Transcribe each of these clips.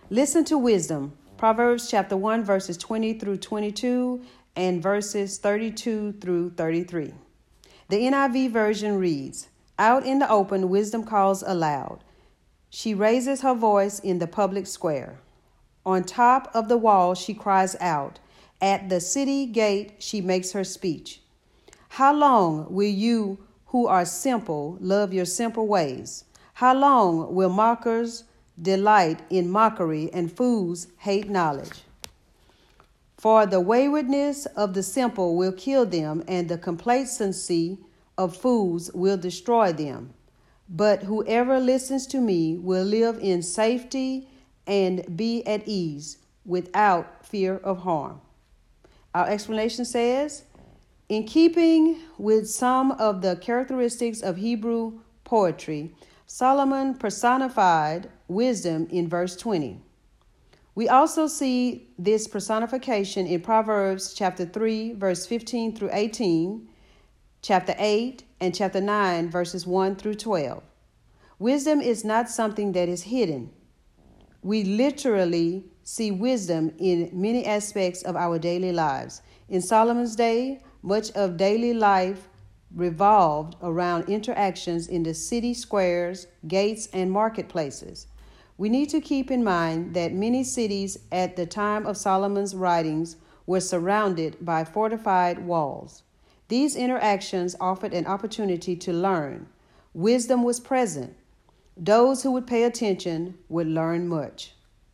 Listen to wisdom. Proverbs chapter 1, verses 20 through 22 and verses 32 through 33. The NIV version reads, "Out in the open, wisdom calls aloud. She raises her voice in the public square. On top of the wall, she cries out. At the city gate, she makes her speech. How long will you who are simple love your simple ways? How long will mockers delight in mockery and fools hate knowledge? For the waywardness of the simple will kill them, and the complacency of fools will destroy them. But whoever listens to me will live in safety and be at ease without fear of harm." Our explanation says, in keeping with some of the characteristics of Hebrew poetry, Solomon personified wisdom in verse 20. We also see this personification in Proverbs chapter 3, verse 15 through 18, chapter 8, and chapter 9, verses 1 through 12. Wisdom is not something that is hidden. We literally see wisdom in many aspects of our daily lives. In Solomon's day, much of daily life revolved around interactions in the city squares, gates, and marketplaces. We need to keep in mind that many cities at the time of Solomon's writings were surrounded by fortified walls. These interactions offered an opportunity to learn. Wisdom was present. Those who would pay attention would learn much.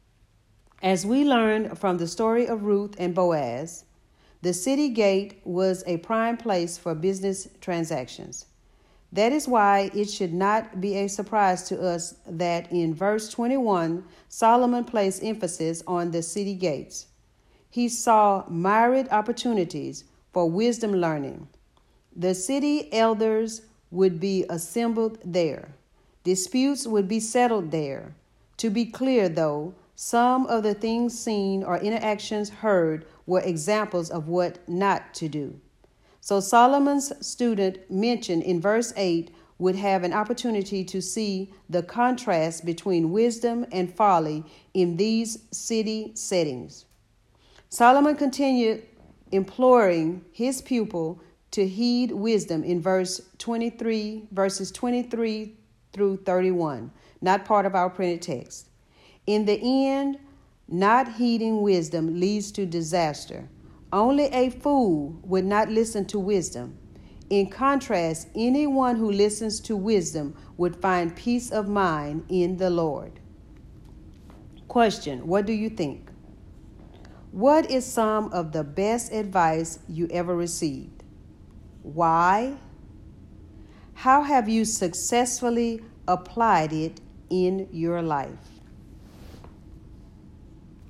As we learned from the story of Ruth and Boaz, the city gate was a prime place for business transactions. That is why it should not be a surprise to us that in verse 21, Solomon placed emphasis on the city gates. He saw myriad opportunities for wisdom learning. The city elders would be assembled there. Disputes would be settled there. To be clear, though, some of the things seen or interactions heard were examples of what not to do. So Solomon's student mentioned in verse 8 would have an opportunity to see the contrast between wisdom and folly in these city settings. Solomon continued imploring his pupil to heed wisdom in verses 23 through 31, not part of our printed text. In the end, not heeding wisdom leads to disaster. Only a fool would not listen to wisdom. In contrast, anyone who listens to wisdom would find peace of mind in the Lord. Question: what do you think? What is some of the best advice you ever received? Why? How have you successfully applied it in your life?